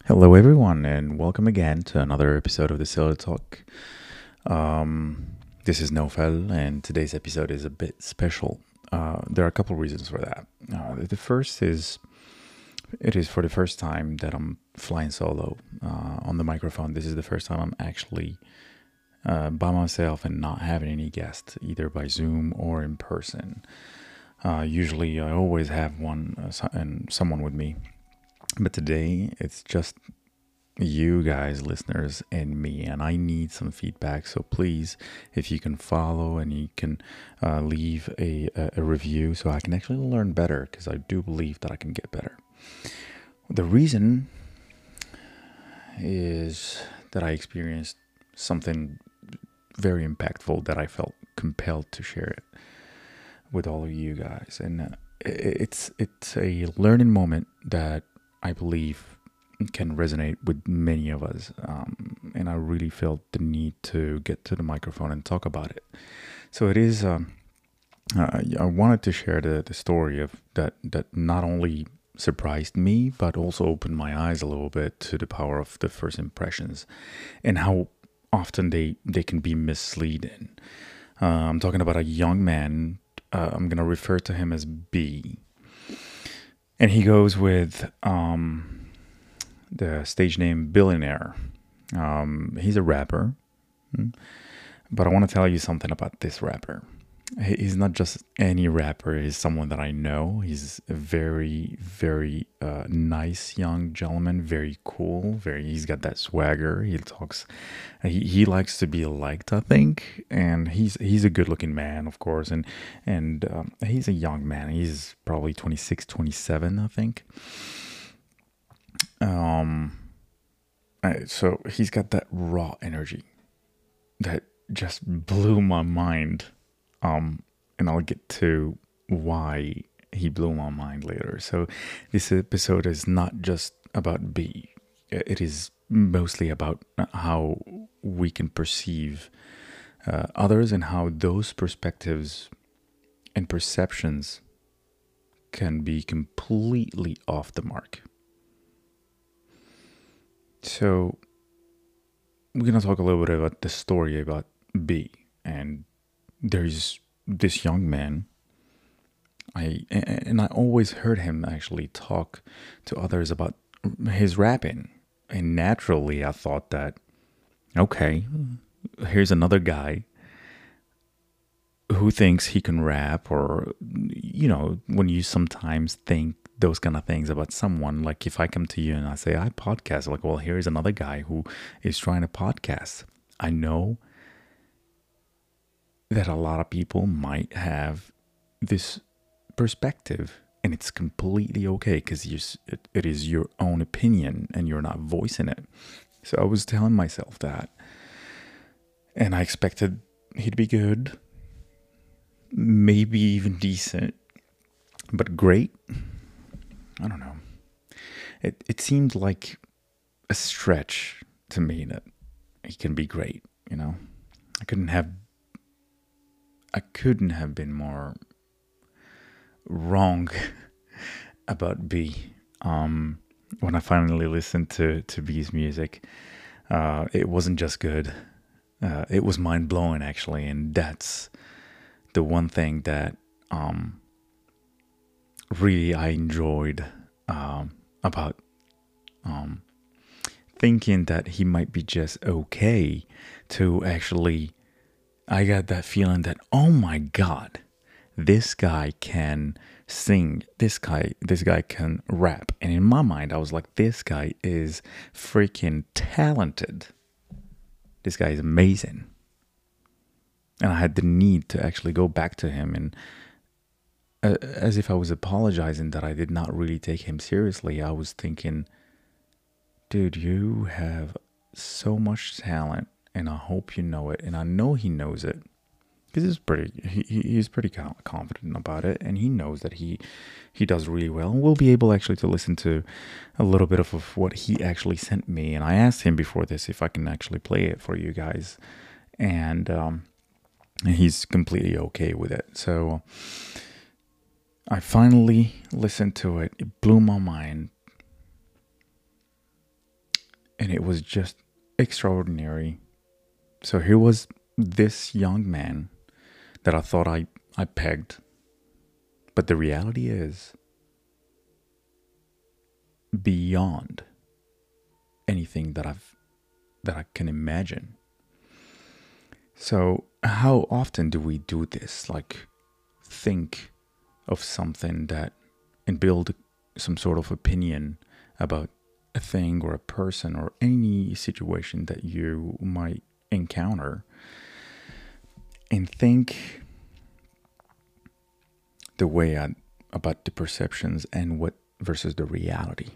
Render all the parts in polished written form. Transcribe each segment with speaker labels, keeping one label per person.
Speaker 1: Hello, everyone, and welcome again to another episode of the Sailor Talk. This is Nofel, and today's episode is a bit special. There are a couple reasons for that. The first is it is for the first time that I'm flying solo on the microphone. This is the first time I'm actually by myself and not having any guests, either by Zoom or in person. Usually, I always have and someone with me, but today it's just you guys, listeners, and me, and I need some feedback. So please, if you can follow and you can leave a review, so I can actually learn better, because I do believe that I can get better. The reason is that I experienced something very impactful that I felt compelled to share it with all of you guys, and it's a learning moment that I believe can resonate with many of us, and I really felt the need to get to the microphone and talk about it. So it is. I wanted to share the story of that not only surprised me but also opened my eyes a little bit to the power of the first impressions and how often they can be misleading. I'm talking about a young man. I'm gonna refer to him as B, and he goes with the stage name Billionaire. He's a rapper, but I want to tell you something about this rapper. He's not just any rapper. He's someone that I know. He's a very, very nice young gentleman. Very cool. He's got that swagger. He talks. He likes to be liked, I think. And he's a good-looking man, of course. And he's a young man. He's probably 26, 27, I think. So he's got that raw energy that just blew my mind. And I'll get to why he blew my mind later. So this episode is not just about B. It is mostly about how we can perceive others and how those perspectives and perceptions can be completely off the mark. So we're gonna talk a little bit about the story about B. And there's this young man. I always heard him actually talk to others about his rapping, and naturally I thought that, okay, here's another guy who thinks he can rap, or when you sometimes think those kind of things about someone, like if I come to you and I say I podcast, like, well, here's another guy who is trying to podcast. I know that a lot of people might have this perspective, and it's completely okay, because it is your own opinion and you're not voicing it. So I was telling myself that, and I expected he'd be good, maybe even decent, but great, I don't know. It seemed like a stretch to me that he can be great. I couldn't have been more wrong about B. When I finally listened to B's music, it wasn't just good. It was mind blowing, actually, and that's the one thing that really I enjoyed about thinking that he might be just okay, to actually, I got that feeling that, oh my God, this guy can sing. This guy can rap. And in my mind, I was like, this guy is freaking talented. This guy is amazing. And I had the need to actually go back to him, and as if I was apologizing that I did not really take him seriously. I was thinking, dude, you have so much talent, and I hope you know it. And I know he knows it, because he's pretty confident about it, and he knows that he does really well. And we'll be able actually to listen to a little bit of what he actually sent me. And I asked him before this if I can actually play it for you guys, and he's completely okay with it. So I finally listened to it. It blew my mind. and it was just extraordinary. So here was this young man that I thought I pegged. But the reality is beyond anything that I can imagine. So how often do we do this? Like think of something that and build some sort of opinion about a thing or a person or any situation that you might encounter, and think the way about the perceptions and what versus the reality.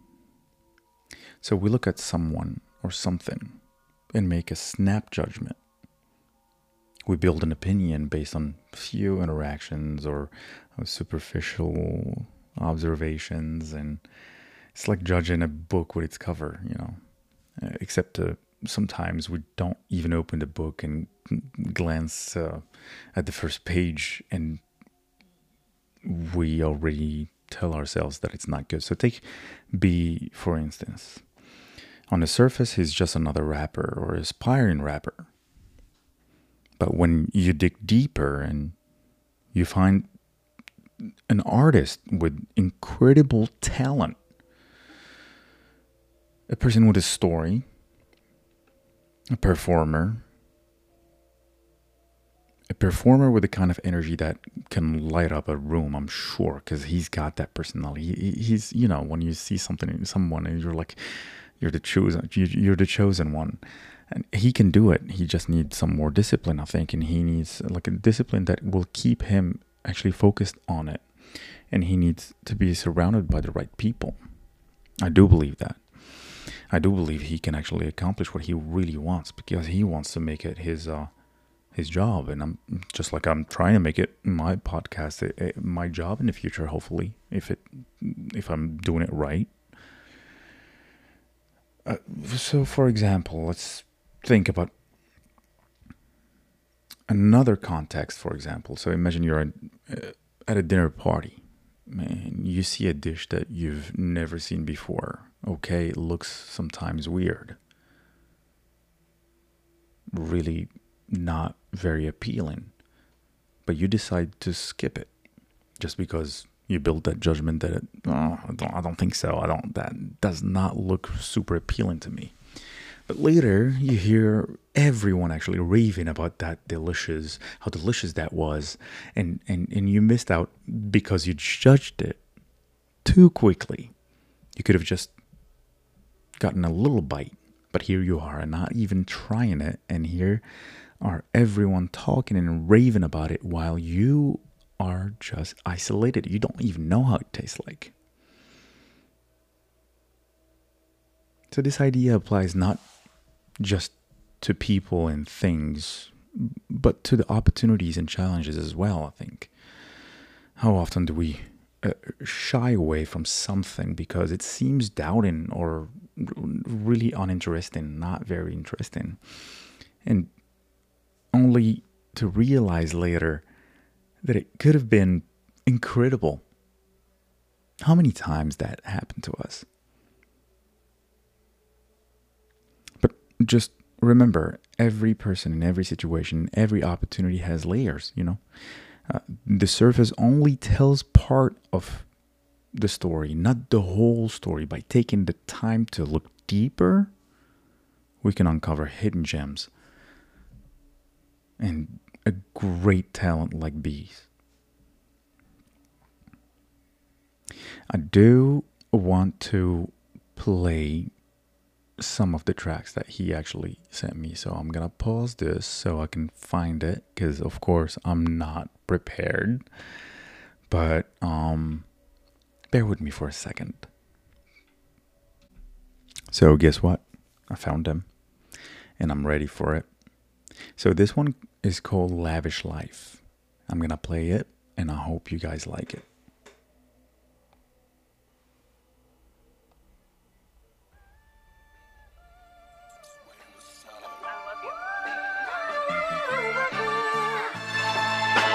Speaker 1: So we look at someone or something and make a snap judgment. We build an opinion based on few interactions or superficial observations, and it's like judging a book with its cover, except sometimes we don't even open the book and glance at the first page, and we already tell ourselves that it's not good. So take B, for instance. On the surface, he's just another rapper or aspiring rapper. But when you dig deeper and you find an artist with incredible talent, a person with a story, a performer with the kind of energy that can light up a room, I'm sure, because he's got that personality. He's, when you see someone and you're like, you're the chosen one. And he can do it. He just needs some more discipline, I think. And he needs like a discipline that will keep him actually focused on it. And he needs to be surrounded by the right people. I do believe that. I do believe he can actually accomplish what he really wants, because he wants to make it his job. And I'm just like I'm trying to make it my podcast, my job in the future, hopefully, if I'm doing it right. So, for example, let's think about another context, for example. So imagine you're at a dinner party and you see a dish that you've never seen before. Okay, it looks sometimes weird. Really not very appealing. But you decide to skip it just because you build that judgment that I don't think so. That does not look super appealing to me. But later you hear everyone actually raving about how delicious that was, and you missed out because you judged it too quickly. You could have just gotten a little bite, but here you are and not even trying it, and here are everyone talking and raving about it while you are just isolated. You don't even know how it tastes like. So this idea applies not just to people and things, but to the opportunities and challenges as well, I think. How often do we shy away from something because it seems doubting or really uninteresting, not very interesting, and only to realize later that it could have been incredible. How many times that happened to us? But just remember, every person in every situation, every opportunity has layers, The surface only tells part of the story, not the whole story. By taking the time to look deeper, we can uncover hidden gems and a great talent like B's. I do want to play some of the tracks that he actually sent me, so I'm gonna pause this so I can find it, because of course I'm not prepared, but bear with me for a second. So guess what? I found them and I'm ready for it. So this one is called Lavish Life. I'm gonna play it and I hope you guys like it.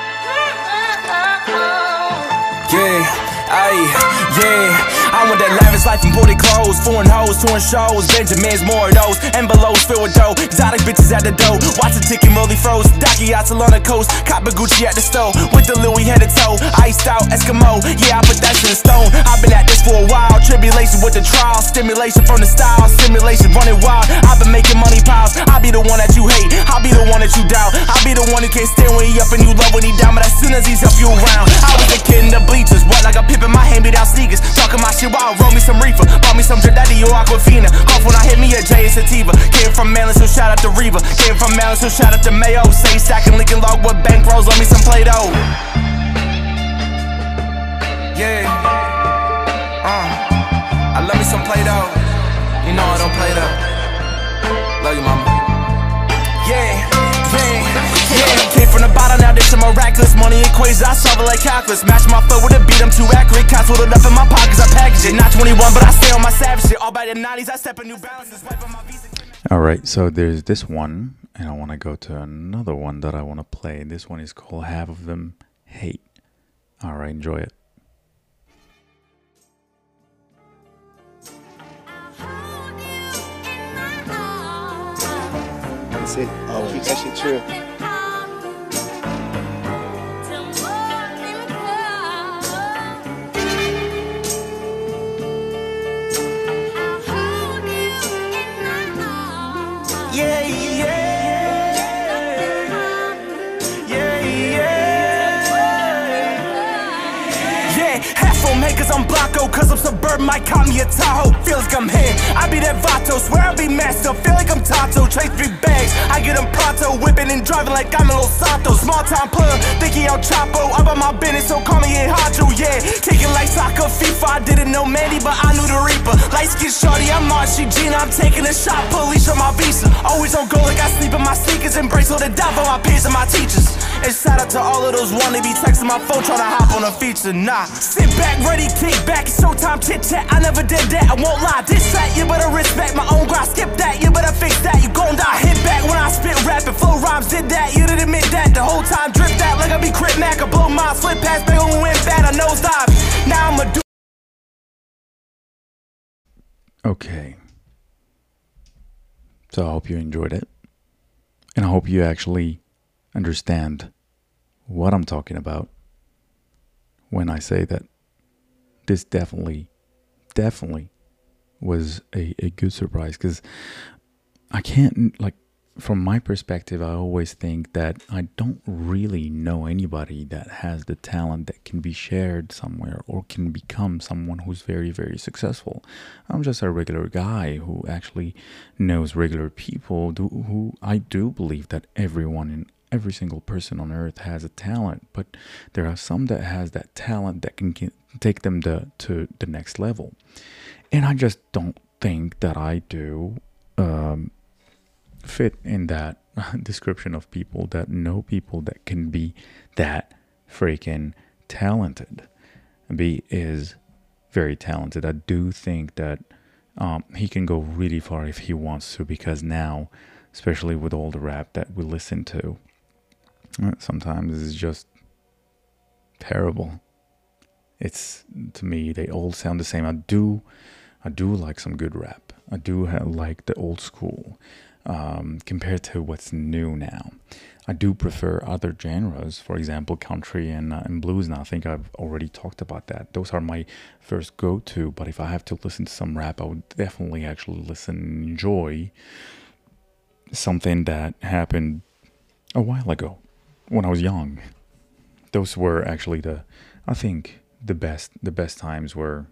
Speaker 2: Yeah, I want that lavish his life imported clothes, foreign hoes, touring shows, Benjamins, more of those, envelopes filled with dough, exotic bitches at the door, watch the ticket Molly froze, Daki out on the coast, copper Gucci at the store, with the Louis head to toe, iced out Eskimo, yeah I put that shit in stone, I've been at this for a while, tribulation with the trial, stimulation from the style, simulation running wild, I've been making money piles, I'll be the one that you hate, I'll be the one that you doubt, I'll be the one who can't stand when he up and you love when he down, but as soon as he's up you around, I was a kid in the bleachers, what like a pimp in my hand me down sneakers, talking my shit while I roll me some reefer, bought me some drip daddy or Aquafina, cough when I hit me a J and Sativa, came from Maryland so shout out to Reba, came from Maryland so shout out to Mayo, say stacking Lincoln log with bankrolls, love me some Play-Doh. Yeah, I love me some Play-Doh, you know I don't play though, love you mama. Yeah, came from the bottom, now this shit miraculous. Money equations, I solve it like calculus. Match my foot with a beat, I'm too accurate. Cash with it up in my pockets, I package it. Not 21, but I stay on my savage shit. All by the 90s, I step in New Balances. Wipe on my visa.
Speaker 1: Alright, so there's this one, and I want to go to another one that I want to play. This one is called Half of Them Hate. Alright, enjoy it.
Speaker 3: That's it. Oh, keep that shit true.
Speaker 2: Cause I'm Blanco, cause I'm suburban, might call me a Tahoe. Feel like I'm here, I be that Vato, swear I be master, feel like I'm Tato. Trade 3 bags, I get them pronto, whipping and driving like I'm a Los Santos. Small time player, think he El Chapo, up on my business, so call me a Hacho, yeah. Kicking like soccer, FIFA, I didn't know Mandy, but I knew the Reaper. Light skin shorty, I'm Marcy Gina, I'm taking a shot, police on my visa. Always on go like I sleep in my sneakers, embrace all the doubt for my peers and my teachers. And shout out to all of those wannabe texting my phone trying to hop on a feature, nah. Sit back, ready, kick back, it's showtime chit chat. I never did that, I won't lie. This track, you better respect my own grind. Skip that, you better fix that, you gon' die. Hit back when I spit rapping, flow rhymes, did that. You didn't admit that, the whole time drip that. Like I be Crit Mac, I blow my slip past, bang on win bad, I nosedive. Now I'ma do.
Speaker 1: Okay. So I hope you enjoyed it. And I hope you actually understand what I'm talking about when I say that this definitely was a good surprise, because I can't, like, from my perspective, I always think that I don't really know anybody that has the talent that can be shared somewhere or can become someone who's very, very successful. I'm just a regular guy who actually knows regular people, who I do believe that every single person on earth has a talent, but there are some that has that talent that can take them to the next level. And I just don't think that I do fit in that description of people that know people that can be that freaking talented. B is very talented. I do think that he can go really far if he wants to, because now, especially with all the rap that we listen to, sometimes it's just terrible. It's, to me, they all sound the same. I do like some good rap. I do like the old school compared to what's new now. I do prefer other genres, for example, country and blues. Now, I think I've already talked about that. Those are my first go-to, but if I have to listen to some rap, I would definitely actually listen and enjoy something that happened a while ago when I was young. Those were actually I think the best times were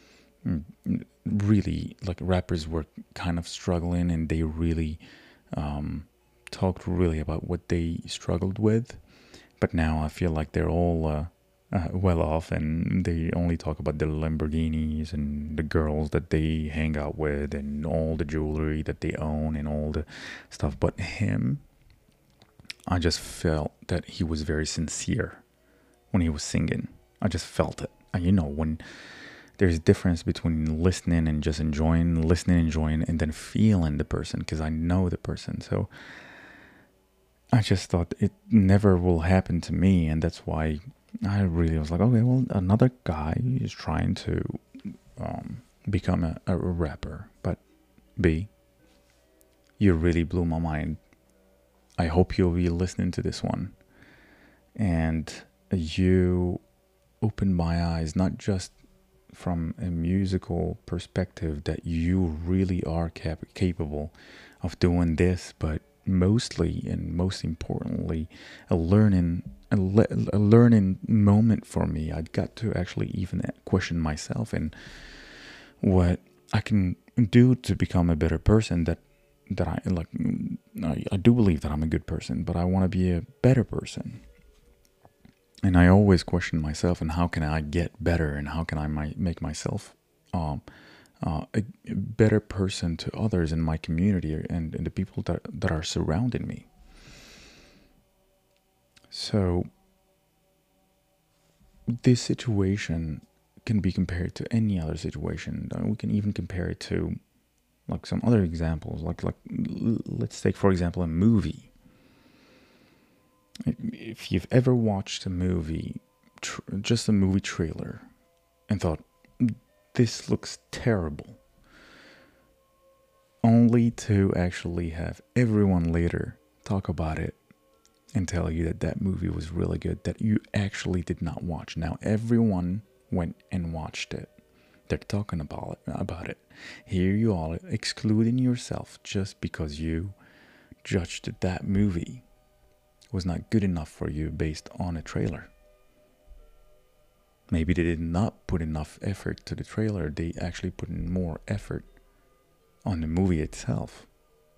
Speaker 1: really, like, rappers were kind of struggling, and they really talked really about what they struggled with. But now I feel like they're all well off, and they only talk about the Lamborghinis and the girls that they hang out with and all the jewelry that they own and all the stuff. But him, I just felt that he was very sincere when he was singing. I just felt it. And when there's a difference between listening and just enjoying, and then feeling the person, because I know the person. So I just thought it never will happen to me, and that's why I really was like, okay, well, another guy is trying to become a rapper. But B, you really blew my mind. I hope you'll be listening to this one. And you opened my eyes, not just from a musical perspective that you really are capable of doing this, but mostly and most importantly, a learning moment for me. I got to actually even question myself and what I can do to become a better person. That I like. I do believe that I'm a good person, but I want to be a better person. And I always question myself, and how can I get better, and how can I make myself a better person to others in my community and the people that are surrounding me. So this situation can be compared to any other situation. We can even compare it to like some other examples. Like let's take, for example, a movie. If you've ever watched a movie, just a movie trailer, and thought, this looks terrible, only to actually have everyone later talk about it and tell you that that movie was really good, that you actually did not watch. Now everyone went and watched it. They're talking about it. Here you are excluding yourself just because you judged that movie was not good enough for you based on a trailer. Maybe they did not put enough effort to the trailer. They actually put in more effort on the movie itself.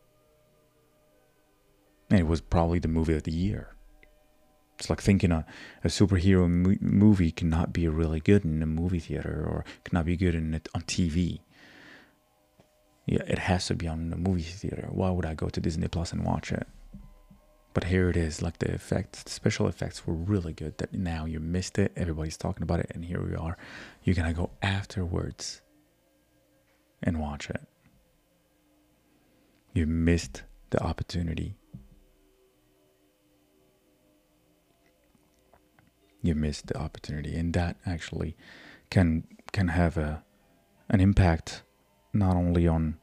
Speaker 1: And it was probably the movie of the year. It's like thinking a superhero movie cannot be really good in a movie theater, or cannot be good on TV. Yeah, it has to be on the movie theater. Why would I go to Disney Plus and watch it? But here it is, like the special effects were really good, that now you missed it, everybody's talking about it, and here we are. You're gonna go afterwards and watch it. You missed the opportunity. You missed the opportunity, and that actually can have an impact not only on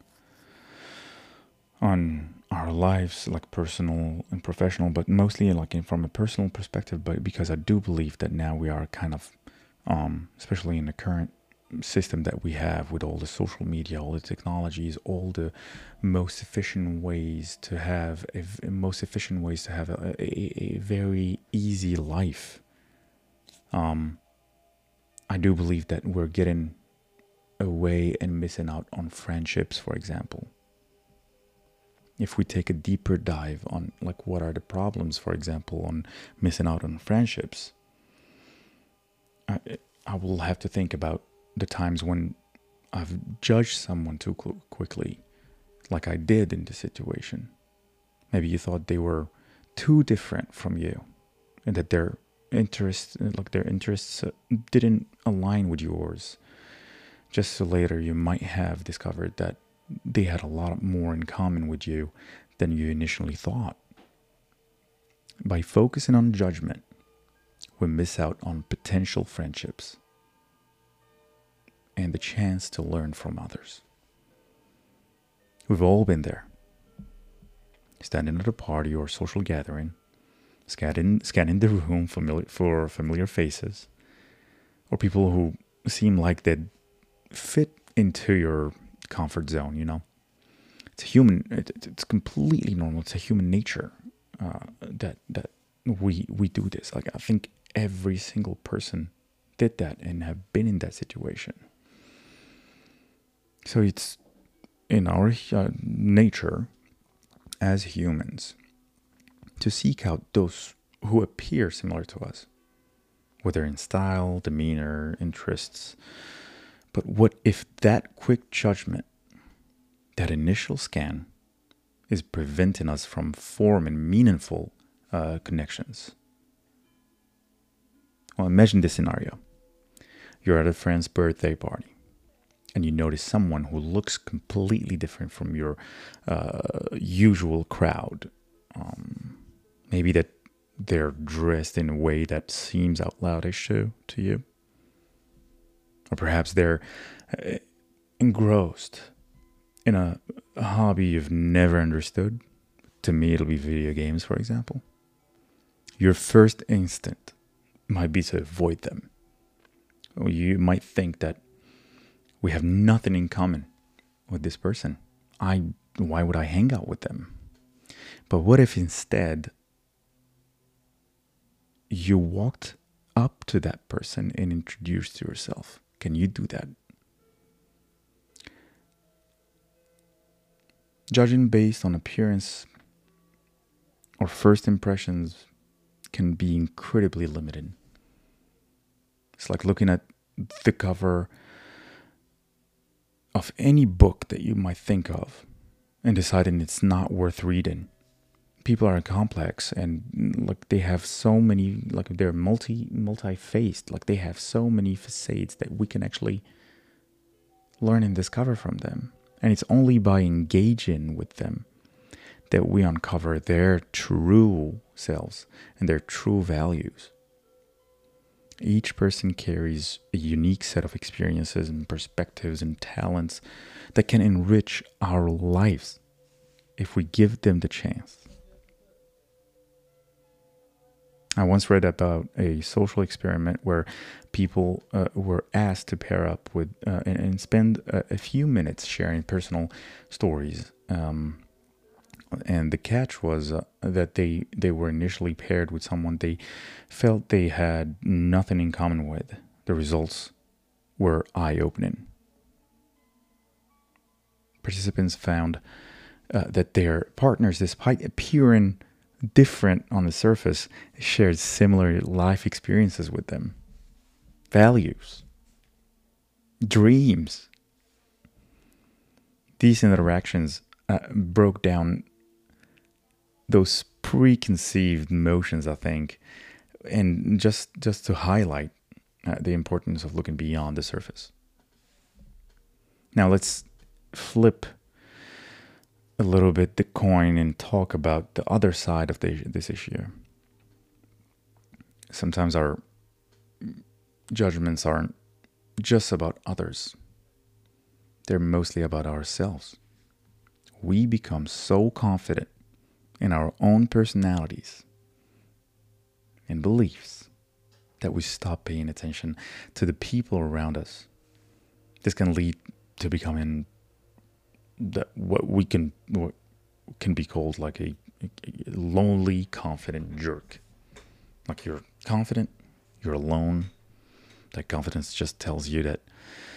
Speaker 1: our lives, like personal and professional, but mostly like from a personal perspective. But because I do believe that now we are kind of, especially in the current system that we have with all the social media, all the technologies, all the most efficient ways to have a very easy life. I do believe that we're getting away and missing out on friendships, for example. If we take a deeper dive on like what are the problems, for example, on missing out on friendships, I will have to think about the times when I've judged someone too quickly, like I did in this situation. Maybe you thought they were too different from you, and that their interests didn't align with yours. Just so later you might have discovered that they had a lot more in common with you than you initially thought. By focusing on judgment, we miss out on potential friendships and the chance to learn from others. We've all been there. Standing at a party or social gathering, scanning the room for familiar faces, or people who seem like they'd fit into your comfort zone. You know, it's completely normal. It's a human nature that we do this. Like, I think every single person did that and have been in that situation. So it's in our nature as humans to seek out those who appear similar to us, whether in style, demeanor, interests. But what if that quick judgment, that initial scan, is preventing us from forming meaningful connections? Well, imagine this scenario. You're at a friend's birthday party, and you notice someone who looks completely different from your usual crowd. Maybe that they're dressed in a way that seems outlandish to you. Or perhaps they're engrossed in a hobby you've never understood, to me it'll be video games, for example, your first instinct might be to avoid them. Or you might think that we have nothing in common with this person. Why would I hang out with them? But what if instead you walked up to that person and introduced yourself? Can you do that? Judging based on appearance or first impressions can be incredibly limited. It's like looking at the cover of any book that you might think of and deciding it's not worth reading. People are complex, and like they have so many, like they're multi-faced, like they have so many facades that we can actually learn and discover from them. And it's only by engaging with them that we uncover their true selves and their true values. Each person carries a unique set of experiences and perspectives and talents that can enrich our lives if we give them the chance. I once read about a social experiment where people were asked to pair up with and spend a few minutes sharing personal stories. And the catch was that they were initially paired with someone they felt they had nothing in common with. The results were eye-opening. Participants found that their partners, despite appearing different on the surface, shared similar life experiences with them, values, dreams. These interactions broke down those preconceived notions, I think, and just to highlight the importance of looking beyond the surface. Now let's flip a little bit the coin and talk about the other side of this issue. Sometimes our judgments aren't just about others. They're mostly about ourselves. We become so confident in our own personalities and beliefs that we stop paying attention to the people around us. This can lead to becoming what can be called like a lonely, confident jerk. Like you're confident, you're alone. That confidence just tells you that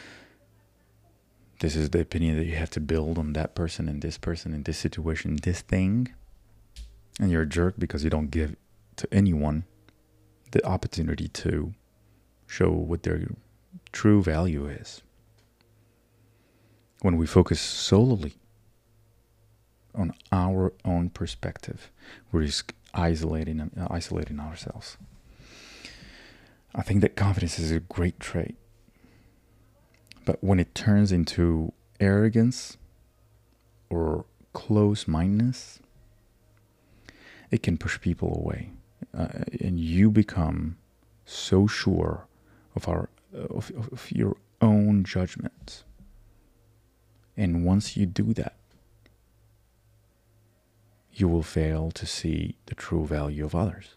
Speaker 1: this is the opinion that you have to build on that person and this situation, this thing. And you're a jerk because you don't give to anyone the opportunity to show what their true value is. When we focus solely on our own perspective, we risk isolating ourselves. I think that confidence is a great trait. But when it turns into arrogance or close-mindedness, it can push people away. And you become so sure of your own judgments. And once you do that, you will fail to see the true value of others.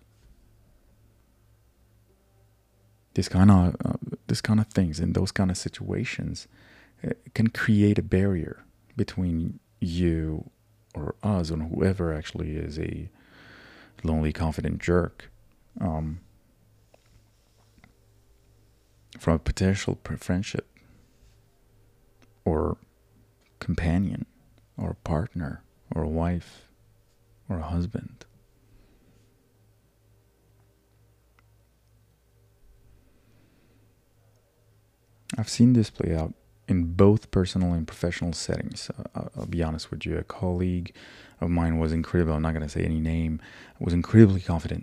Speaker 1: This kind of things and those kind of situations can create a barrier between you or us and whoever actually is a lonely, confident jerk, from a potential friendship or companion or partner or a wife or a husband. I've seen this play out in both personal and professional settings. I'll be honest with you. A colleague of mine was incredible. I'm not going to say any name. Was incredibly confident.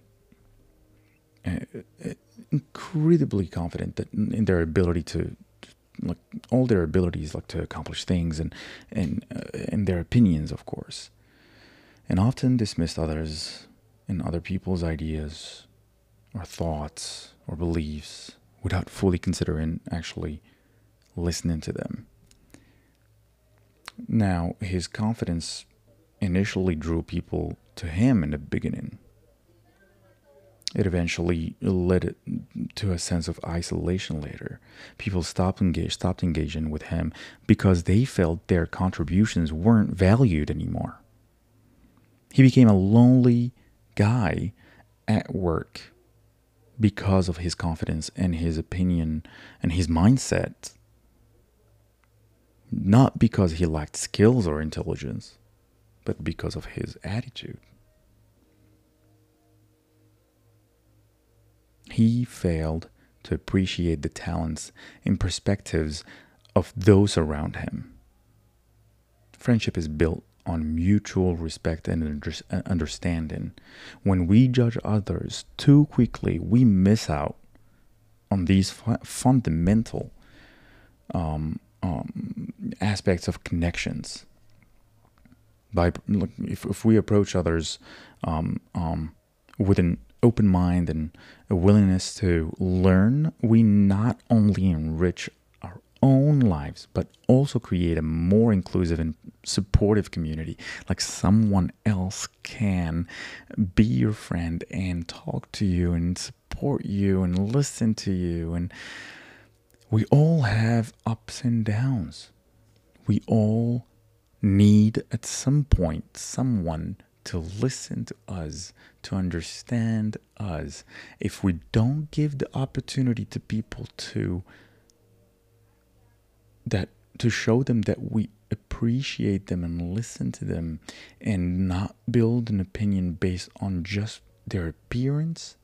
Speaker 1: Incredibly confident that in their ability to, like, all their abilities, like to accomplish things and their opinions, of course. And often dismissed others and other people's ideas or thoughts or beliefs without fully considering actually listening to them. Now, his confidence initially drew people to him in the beginning. It eventually led to a sense of isolation later. People stopped engaging with him because they felt their contributions weren't valued anymore. He became a lonely guy at work because of his confidence and his opinion and his mindset, not because he lacked skills or intelligence, but because of his attitude. He failed to appreciate the talents and perspectives of those around him. Friendship is built on mutual respect and understanding. When we judge others too quickly, we miss out on these fundamental aspects of connections. If we approach others with an open mind and a willingness to learn, we not only enrich our own lives, but also create a more inclusive and supportive community. Like someone else can be your friend and talk to you and support you and listen to you. And we all have ups and downs. We all need at some point someone to listen to us, to understand us. If we don't give the opportunity to people to show them that we appreciate them and listen to them and not build an opinion based on just their appearance,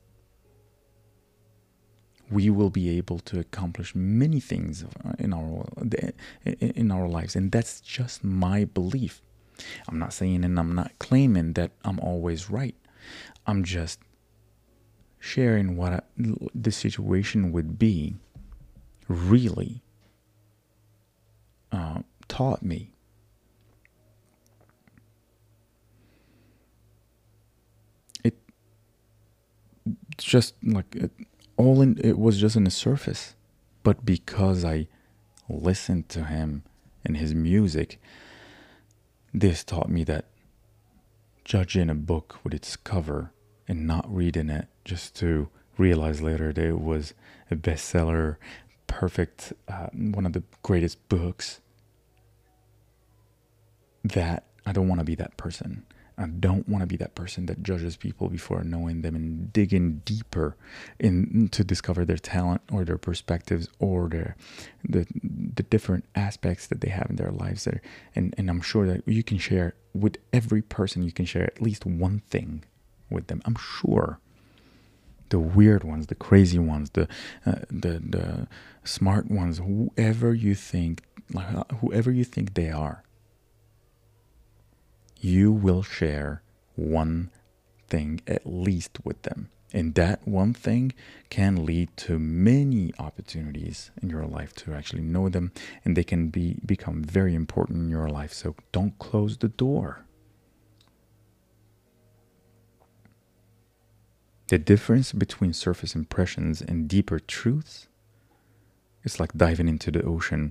Speaker 1: we will be able to accomplish many things in our lives. And that's just my belief. I'm not saying and I'm not claiming that I'm always right. I'm just sharing what the situation would be really taught me. It just like it was just on the surface, but because I listened to him and his music, this taught me that judging a book with its cover and not reading it just to realize later that it was a bestseller, perfect, one of the greatest books, that I don't want to be that person. I don't want to be that person that judges people before knowing them and digging deeper to discover their talent or their perspectives or the different aspects that they have in their lives. And I'm sure that you can share with every person, you can share at least one thing with them. I'm sure. The weird ones, the crazy ones, the smart ones, whoever you think they are. You will share one thing at least with them. And that one thing can lead to many opportunities in your life to actually know them. And they can become very important in your life. So don't close the door. The difference between surface impressions and deeper truths is like diving into the ocean.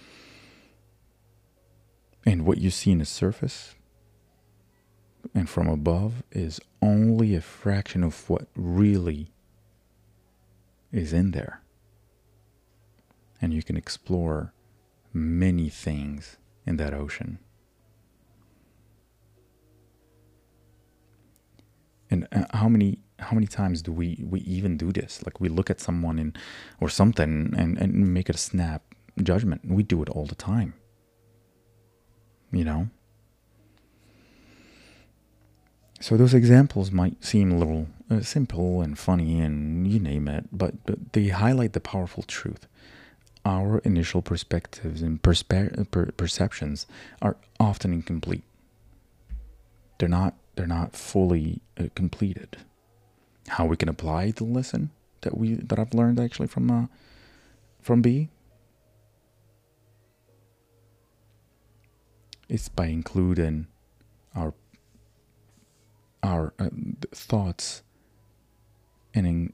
Speaker 1: And what you see in the surface and from above is only a fraction of what really is in there. And you can explore many things in that ocean. And how many times do we even do this? Like we look at someone or something and make it a snap judgment. We do it all the time. You know? So those examples might seem a little simple and funny and you name it, but they highlight the powerful truth. Our initial perspectives and perceptions are often incomplete. They're not fully completed. How we can apply the lesson that I've learned actually from B is by including our thoughts and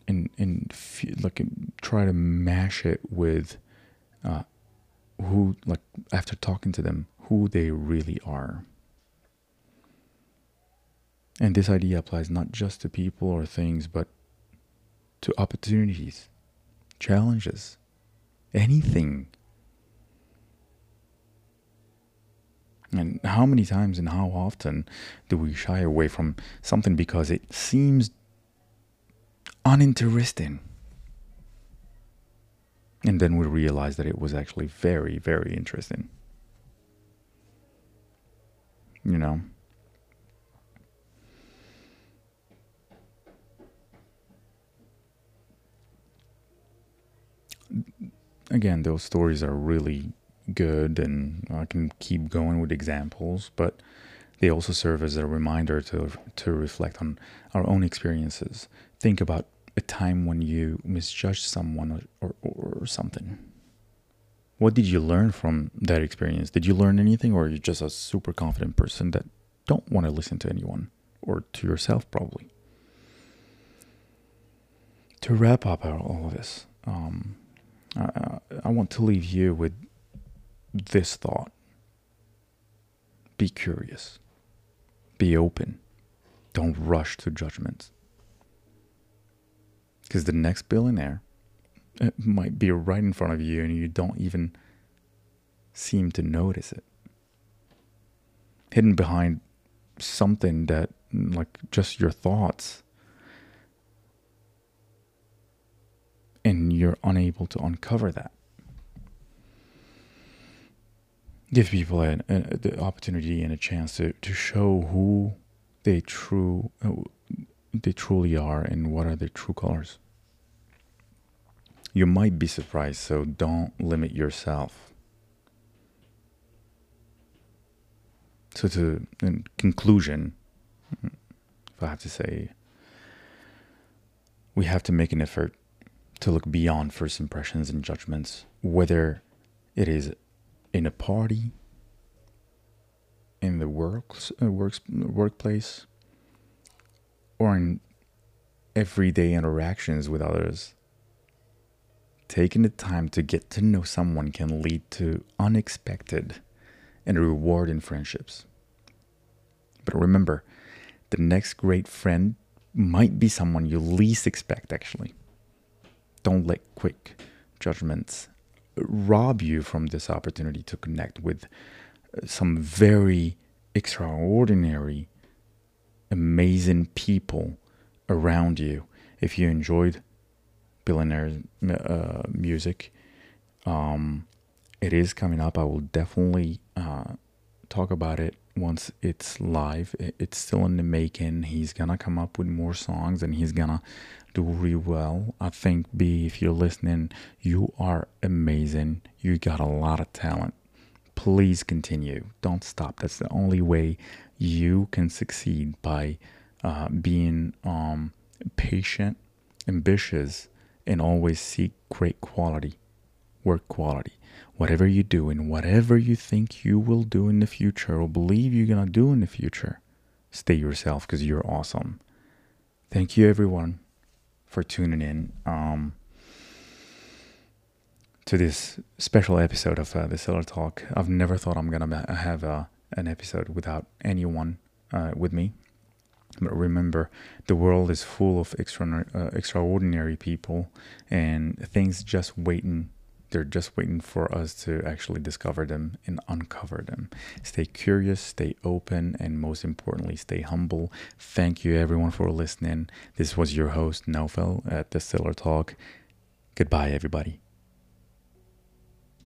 Speaker 1: try to mash it with who, like after talking to them, who they really are. And this idea applies not just to people or things, but to opportunities, challenges, anything. And how many times and how often do we shy away from something because it seems uninteresting? And then we realize that it was actually very, very interesting. You know? Again, those stories are really good, and I can keep going with examples, but they also serve as a reminder to reflect on our own experiences. Think about a time when you misjudged someone or something. What did you learn from that experience? Did you learn anything, or are you just a super confident person that don't want to listen to anyone, or to yourself probably? To wrap up all of this, I want to leave you with this thought. Be curious. Be open. Don't rush to judgments. Because the next billionaire might be right in front of you and you don't even seem to notice it. Hidden behind something that, like, just your thoughts. And you're unable to uncover that. Give people the opportunity and a chance to show who they truly are and what are their true colors. You might be surprised, so don't limit yourself. So in conclusion, if I have to say, we have to make an effort to look beyond first impressions and judgments, whether it is in a party, in the workplace, or in everyday interactions with others. Taking the time to get to know someone can lead to unexpected and rewarding friendships. But remember, the next great friend might be someone you least expect, actually. Don't let quick judgments rob you from this opportunity to connect with some very extraordinary, amazing people around you. If you enjoyed Billionaire music, it is coming up. I will definitely talk about it once it's live. It's still in the making. He's gonna come up with more songs and he's gonna do really well. I think, B, if you're listening, you are amazing. You got a lot of talent. Please continue. Don't stop. That's the only way you can succeed, by being patient, ambitious, and always seek great quality, work quality. Whatever you do and whatever you think you will do in the future or believe you're going to do in the future, stay yourself, because you're awesome. Thank you, everyone, for tuning in to this special episode of the Seller Talk. I've never thought I'm going to have an episode without anyone with me. But remember, the world is full of extraordinary people, and things just waiting. They're just waiting for us to actually discover them and uncover them. Stay curious, stay open, and most importantly, stay humble. Thank you, everyone, for listening. This was your host, Naufel, at the Seller Talk. Goodbye, everybody.